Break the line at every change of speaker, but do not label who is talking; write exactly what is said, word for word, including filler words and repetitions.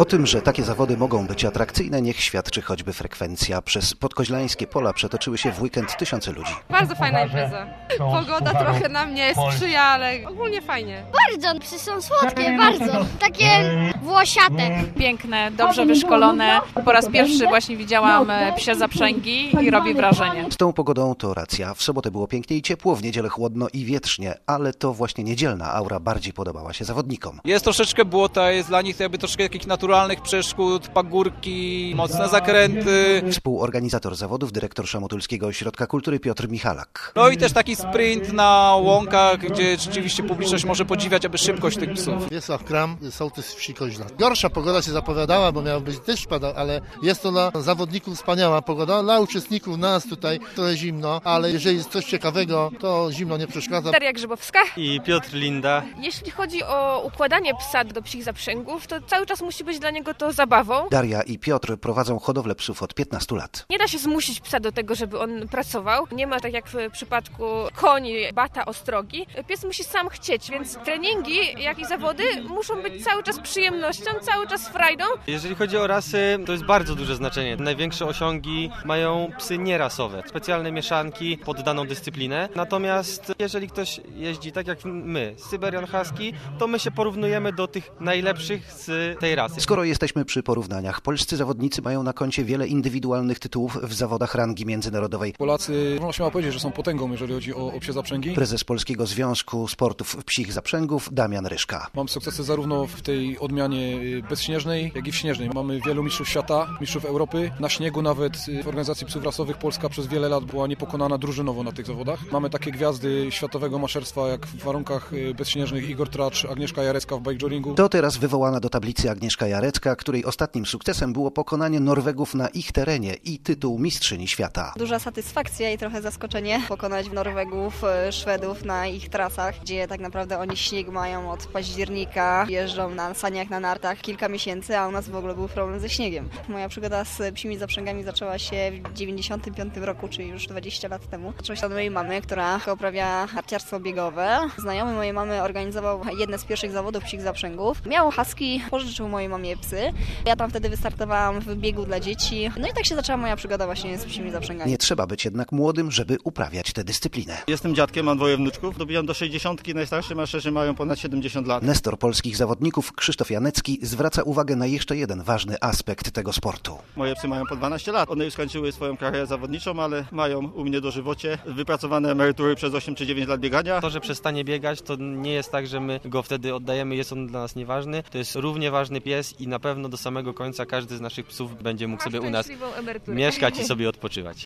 O tym, że takie zawody mogą być atrakcyjne, niech świadczy choćby frekwencja. Przez podkoźlańskie pola przetoczyły się w weekend tysiące ludzi.
Bardzo fajna impreza. Pogoda trochę na mnie sprzyja, ale ogólnie fajnie.
Bardzo, psy są słodkie, bardzo. Takie włosiate.
Piękne, dobrze wyszkolone. Po raz pierwszy właśnie widziałam psie zaprzęgi i robi wrażenie.
Z tą pogodą to racja. W sobotę było pięknie i ciepło, w niedzielę chłodno i wietrznie, ale to właśnie niedzielna aura bardziej podobała się zawodnikom.
Jest troszeczkę błota, jest dla nich jakby troszeczkę takich naturalnych przeszkód, pagórki, mocne zakręty.
Współorganizator zawodów, dyrektor Szamotulskiego Ośrodka Kultury Piotr Michalak.
No i też taki sprint na łąkach, gdzie rzeczywiście publiczność może podziwiać aby szybkość tych psów.
Wiesław Kram, sołtys wsi Koźla. Gorsza pogoda się zapowiadała, bo miał być deszcz padał, ale jest to dla zawodników wspaniała pogoda. Dla uczestników, nas tutaj trochę zimno, ale jeżeli jest coś ciekawego, to zimno nie przeszkadza.
Daria Grzybowska
i Piotr Linda.
Jeśli chodzi o układanie psa do psich zaprzęgów, to cały czas musi być dla niego to zabawą.
Daria i Piotr prowadzą hodowlę psów od piętnastu lat.
Nie da się zmusić psa do tego, żeby on pracował. Nie ma tak jak w przypadku koni, bata, ostrogi. Pies musi sam chcieć, więc treningi, jak i zawody muszą być cały czas przyjemnością, cały czas frajdą.
Jeżeli chodzi o rasy, to jest bardzo duże znaczenie. Największe osiągi mają psy nierasowe, specjalne mieszanki pod daną dyscyplinę. Natomiast jeżeli ktoś jeździ tak jak my, Syberian Husky, to my się porównujemy do tych najlepszych z tej rasy.
Skoro jesteśmy przy porównaniach, polscy zawodnicy mają na koncie wiele indywidualnych tytułów w zawodach rangi międzynarodowej.
Polacy, można śmiało powiedzieć, że są potęgą, jeżeli chodzi o, o psie zaprzęgi.
Prezes Polskiego Związku Sportów Psich Zaprzęgów Damian Ryszka.
Mam sukcesy zarówno w tej odmianie bezśnieżnej, jak i w śnieżnej. Mamy wielu mistrzów świata, mistrzów Europy. Na śniegu nawet w organizacji psów rasowych Polska przez wiele lat była niepokonana drużynowo na tych zawodach. Mamy takie gwiazdy światowego maszerstwa, jak w warunkach bezśnieżnych Igor Tracz, Agnieszka Jarecka w bikejoringu.
To teraz wywołana do tablicy Agnieszka Jarecka, której ostatnim sukcesem było pokonanie Norwegów na ich terenie i tytuł mistrzyni świata.
Duża satysfakcja i trochę zaskoczenie pokonać Norwegów, Szwedów na ich trasach, gdzie tak naprawdę oni śnieg mają od października, jeżdżą na saniach, na nartach kilka miesięcy, a u nas w ogóle był problem ze śniegiem. Moja przygoda z psimi zaprzęgami zaczęła się w dziewięćdziesiątym piątym roku, czyli już dwadzieścia lat temu. Zaczęła się od mojej mamy, która uprawia narciarstwo biegowe. Znajomy mojej mamy organizował jedne z pierwszych zawodów psich zaprzęgów. Miał husky, pożyczył mojej mamie psy. Ja tam wtedy wystartowałam w biegu dla dzieci. No i tak się zaczęła moja przygoda właśnie z psimi zaprzęgami.
Nie trzeba być jednak młodym, żeby uprawiać tę dyscyplinę.
Jestem dziadkiem, mam dwoje wnuczków. Dobijam do sześćdziesiątki, najstarszy maszerzy mają ponad siedemdziesiąt lat.
Nestor polskich zawodników Krzysztof Janecki zwraca uwagę na jeszcze jeden ważny aspekt tego sportu.
Moje psy mają po dwanaście lat. One już skończyły swoją karierę zawodniczą, ale mają u mnie dożywocie wypracowane emerytury przez osiem czy dziewięć lat biegania.
To, że przestanie biegać, to nie jest tak, że my go wtedy oddajemy, jest on dla nas nieważny. To jest równie ważny pies i na pewno do samego końca każdy z naszych psów będzie mógł sobie u nas mieszkać i sobie odpoczywać.